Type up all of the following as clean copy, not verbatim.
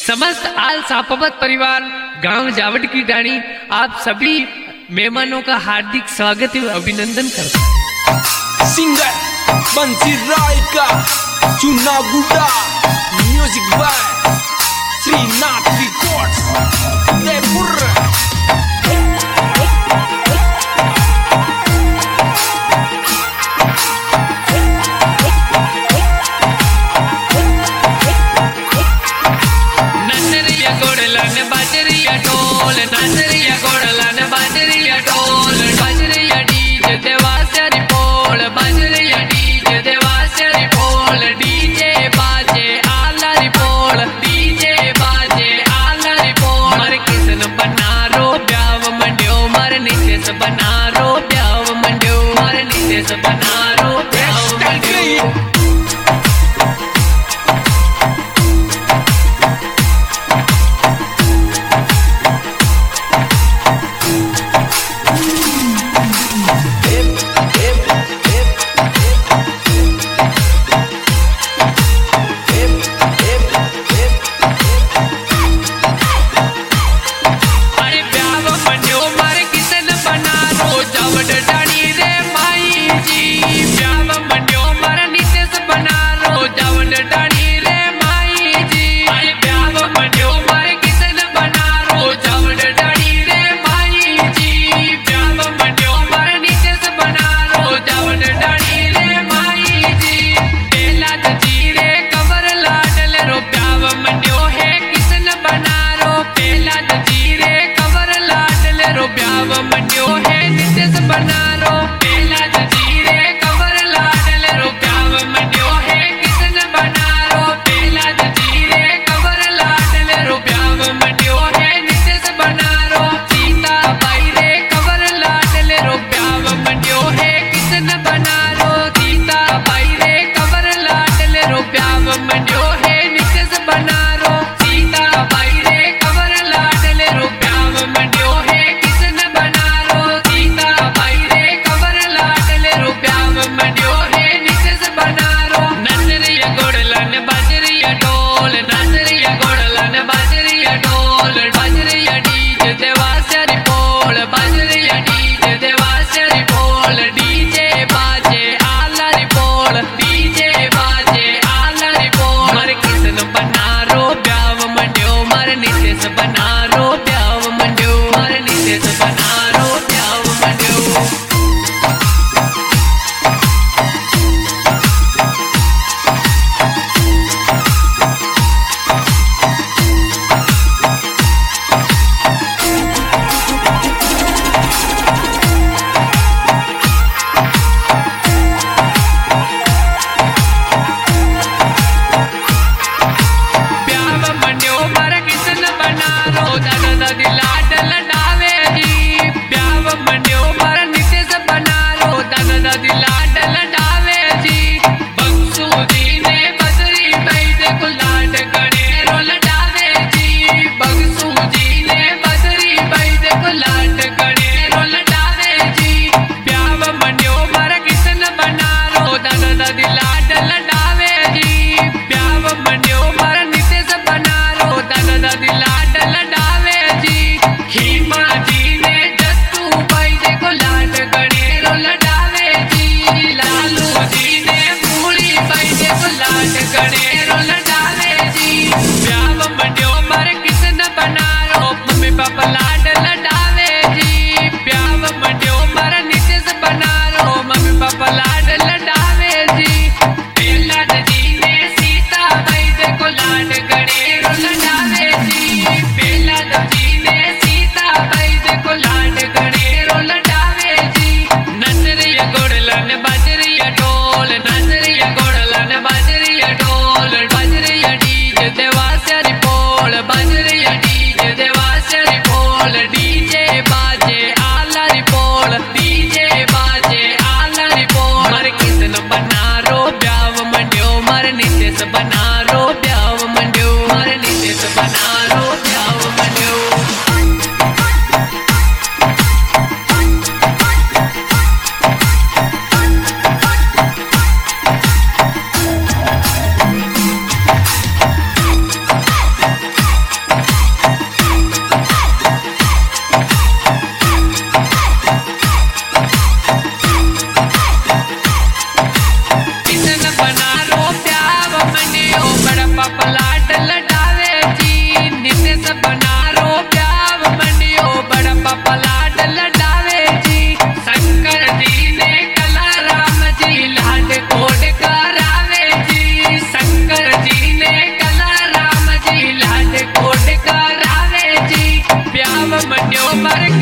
समस्त आल सापवत परिवार गांव जावट की डाणी आप सभी मेहमानों का हार्दिक स्वागत एवं अभिनंदन करता है। सिंगर बंसी राय का चुनागुड़ा music by Shrinath records Jaipur. नाचरिया गोड़लन बाजरिया ढोल बाजरिया डीजे देवासरी पोल बाजरिया डीजे देवासरी पोल डीजे बाजे आलरी पोल डीजे बाजे आलरी पोल मर किसन बनारो ब्याव मंड्यो मर नितेश बनारो ब्याव मंड्यो मर नितेश बनारो ब्याव मंड्यो।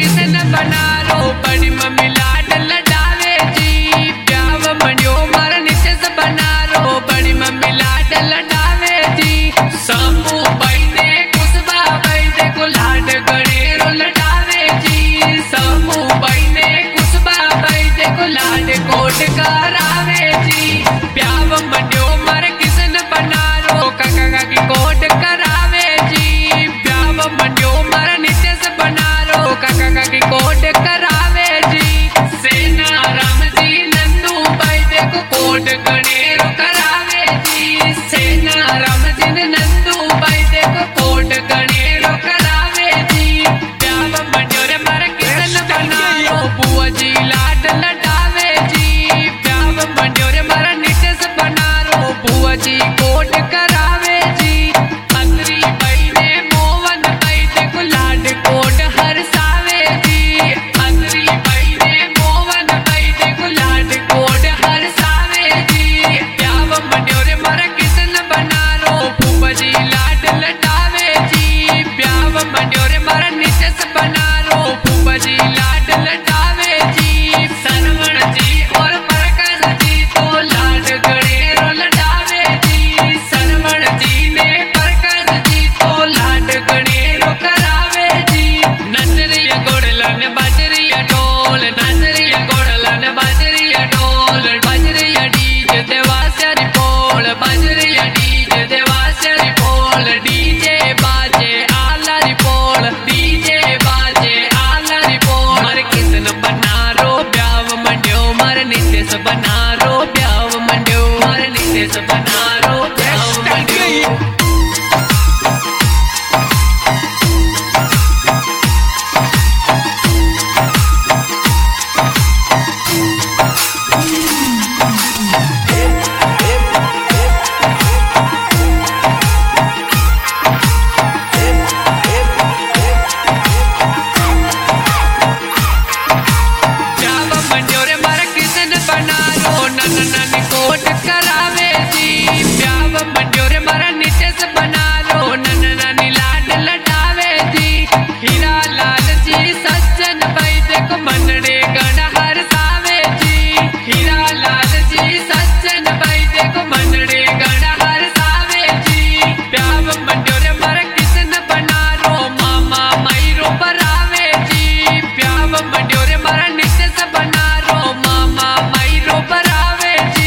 किसन बना रो बड़ी मम्मी लाड लडावे जी ब्याव मंडियो मारा नित्य से बना रो बड़ी मम्मी लाड लडावे जी समू भाई ने कुसबा भाई दे को लाड गणेरो लडावे जी समू भाई ने कुसबा भाई दे को लाड कोट करावे जी ब्याव मंडियो मारा किसन बना रो काका काकी कोट करावे जी ब्याव मंडियो मारा नित्य से बना रो काका काकी कोट करावे जी सेना राम जी नंदू भाई देखो कोट गणेरो करावे जी सेना राम जी नंदू भाई देखो कोट गणेरो करावे जी ब्याव मंडियो रे मारा किसन बना रो बुआ जी लाड लडावे जी ब्याव मंडियो रे मारा नित्य से बना रो बुआ जी कोट करावे जी अंतरी भाई ने मोहन भाई देखो लाड कोट हरसावे जी अंतरी भाई ने मोहन भाई देखो लाड कोट हरसावे जी ब्याव मंडियो रे मारा किसन बना रो बुआ जी लाड लडावे जी ब्याव मंडियो रे मारा नित्य से बना रो बुआ जी लाड लडावे जी सरवण जी और प्रकाश जी तो लाड गणेरो लडावे जी सरवण जी ने प्रकाश जी तो लाड गणेरो करावे जी नजरिया गोड़लन बाजरिया ढोल नजरिया गोड़लन बाजरिया ढोल बाजरिया डीजे देवासरी पोल बाजरिया डीजे देवासरी पोल डीजे बाजे आला री पोल डीजे बाजे आला री पोल मार किसन बना रो ब्याव मंडियो मार नित्य से बना रो ब्याव मंडियो मार नित्य से बना रो ब्याव मंडियो ब्याव मंडियो रे मारा किसन बना रो नन नन कोट करावे जी ब्याव मंडियो रे मारा नित्य से बना रो नन नन लाड लडावे जी हीरा लाल जी सज्जन भाई देखो मनड़े गण हरसावे जी हीरा लाल जी सज्जन भाई देखो मनड़े गण हरसावे जी ब्याव मंडियो रे मारा किसन बना रो मामा माईरो बरावे जी ब्याव मंडियो रे मारा नित्य से बना रो मामा माईरो बरावे जी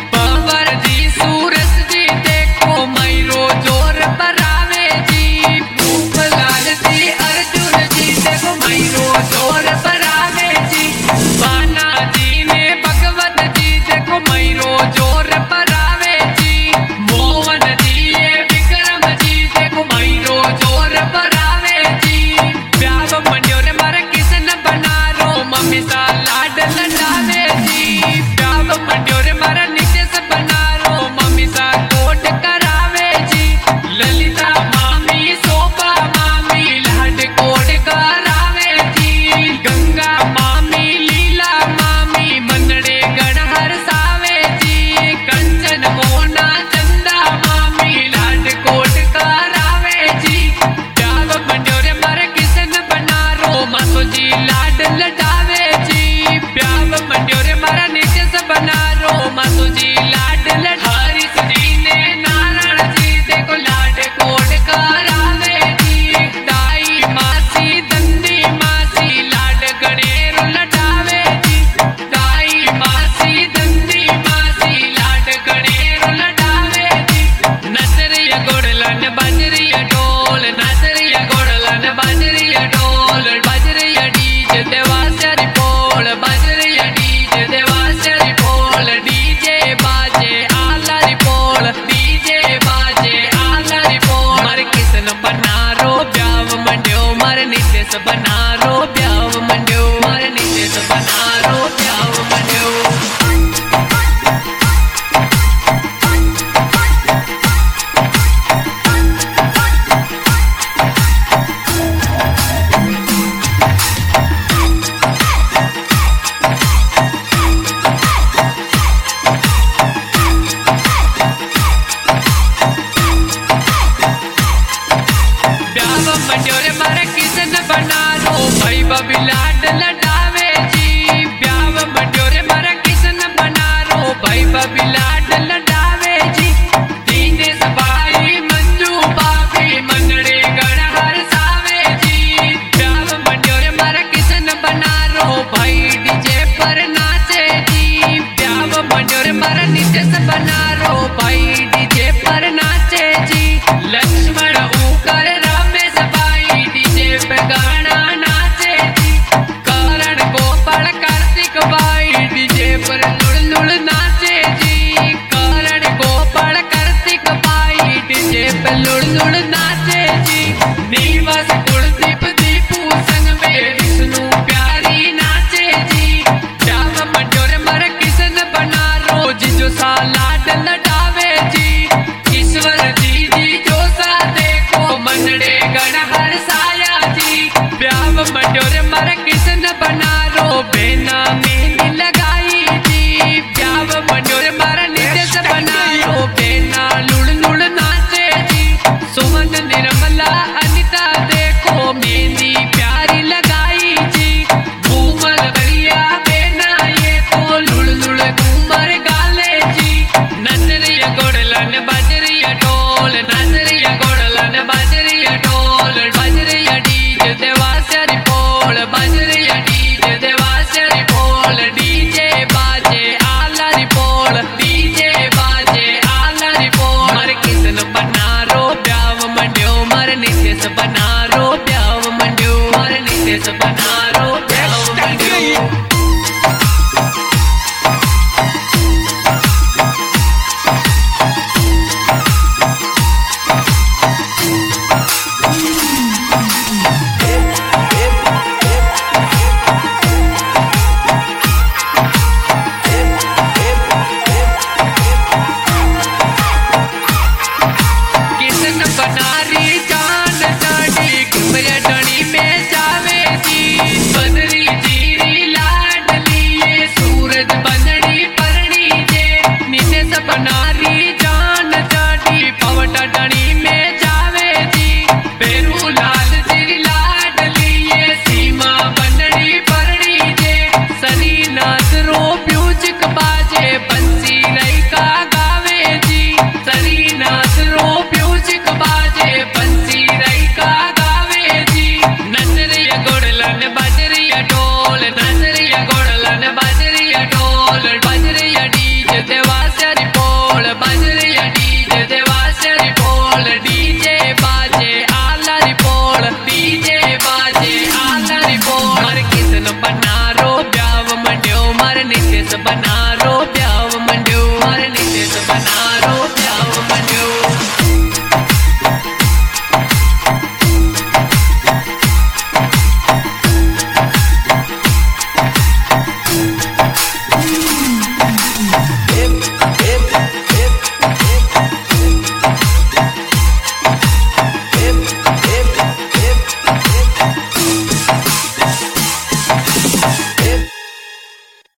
पंवर जी सूरज जी देखो माईरो जोर बरावे जी भूपलाल जी अर्जुन जी देखो माईरो जोर बरावे जी बाना जी ने भगवत जी देखो माईरो जोर बरावे जी मोहन जी ये विक्रम जी देखो माईरो जोर बरावे जी ब्याव मंडियो रे मारा किसन बना रो मम्मी सा लाड लडावे जी ब्याव मंडियो रे मारा नित्य से बना रो मम्मी सा कोट करावे जी ललिता मामी शोभा मामी लाड कोट करावे जी गंगा मामी लीला मामी मनड़े गण हरसावे जी कंचन मोना चंदा मामी लाड कोट करावे जी ब्याव मंडियो रे मारा किसन बना रो मासो जी लाड लडावे जी ब्याव मंडियो रे मारा नित्य से बना रो मासो जी लाड लडारी जी ने नारायण जी देखो लाड कोट करावे जी दाई मासी दंदी मासी लाड गणेरो लडावे जी दाई मासी दंदी मासी लाड गणेरो लडावे जी नजरिया गोड़लन बाजरिया ढोल नजरिया गोड़लन बाजरिया ढोल बाजरिया डीजे देवासरी पोल बाजरिया डीजे देवासरी पोल डीजे बाजे आला री पोल डीजे बाजे आला री पोल मार किसन बना रो ब्याव मंडियो मार नित्य से बना रो ब्याव मंडियो मार नित्य से बना रो ब्याव मंडियो मंडियो रे मारा किसन बना रो भाई बबी लाड लडावे जी ब्याव मंडियो रे मारा किसन बनारो भाई बबी लाड लडावे जी दीने सबाई मंजू बाबी मंगड़े गण हर सावे जी ब्याव मंडियो रे मारा किसन बनारो भाई डीजे पर नाचे जी ब्याव मंडियो रे मारा नितेश बनारो भाई डीजे पर नाचे जी लक्ष्मण ऊकर रमेश भाई डीजे पे गाना नाचे जी करण गोपाल कार्तिक भाई डीजे पर लुड़ लुड़ नाचे जी करण गोपाल कार्तिक भाई डीजे पे लुड़ लुड़ नाचे जी निवास कुलदीप दीपू संग में विष्णु प्यारी नाचे जी ब्याव मंडियो रे मारा किसन बनारो जी जो सा लाड लडावे जी ईश्वर जी जो सा देखो मनड़े गण हर साया जी ब्याव मंडियो रे मारा किसन बनारो बेना मेहंदी लगाई जी ब्याव मंडियो रे मारा नितेश बनारो बेना लुड़ लुड़ नाचे जी सुमन निर्मला अनिता देखो मेहंदी प्यारी लगाई जी घूमर बढ़िया बेना ये तो लुड़ लुड़ घूमर गाले जी नजरिया गोड़लन बजरिया ढोल नजरिया गोड़लन बजरिया ढोल बजरिया डीजे देवासरी बोल बजरिया डीजे देवासरी बोल डीजे बाजे आला री बोल डीजे बाजे आला री बोल मर किसन बनारो ब्याव मंडियो मर नितेश बनारो ब्याव मंडियो मर नितेश बनारो